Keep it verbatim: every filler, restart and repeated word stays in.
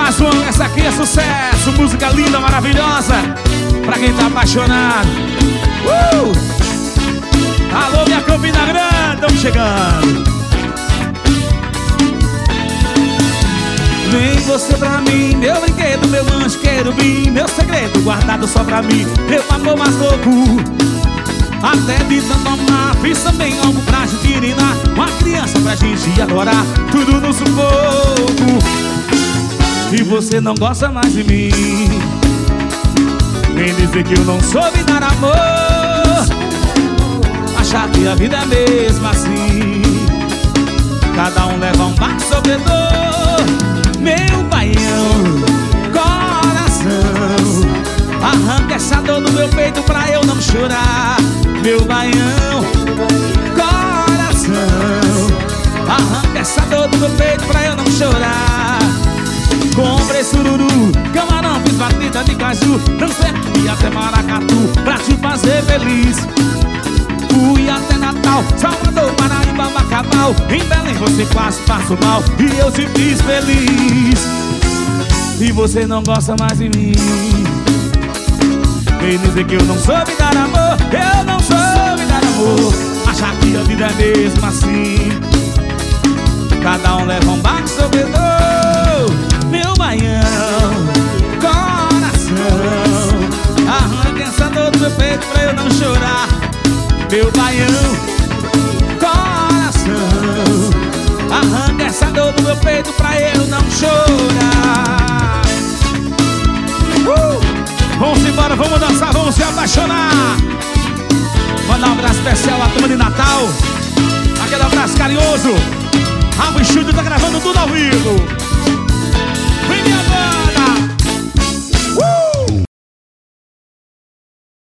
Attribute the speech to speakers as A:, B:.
A: Mais uma, essa aqui é sucesso. Música linda, maravilhosa, pra quem tá apaixonado. uh! Alô, minha Campina Grande, estamos chegando. Vem você pra mim, meu brinquedo, meu anjo querubim, meu segredo guardado só pra mim, meu amor mais louco. Até de tanto amar, fiz também algo pra gente irinar, uma criança pra gente adorar, tudo no sufoco. E você não gosta mais de mim, vem dizer que eu não soube dar amor, achar que a vida é mesmo assim, cada um leva um baque sofredor. Meu baião, coração, arranca essa dor do meu peito pra eu não chorar. Meu baião, coração, arranca essa dor do meu peito pra eu não chorar. Comprei sururu, camarão, fiz batida de caju, dancei e até maracatu pra te fazer feliz. Fui até Natal, Salvador, Paraíba, Bacabal, em Belém você quase passou mal e eu te fiz feliz. E você não gosta mais de mim, vem dizer que eu não soube dar amor, eu não soube dar amor, achar que a vida é mesmo assim, cada um leva um baque sofredor. Meu baião, coração, arranca essa dor do meu peito pra eu não chorar. Meu baião, coração, arranca essa dor do meu peito pra eu não chorar. uh! Vamos embora, vamos dançar, vamos se apaixonar. Mandar um abraço especial à turma de Natal, aquele abraço carinhoso. Rabo Estúdio tá gravando tudo ao vivo.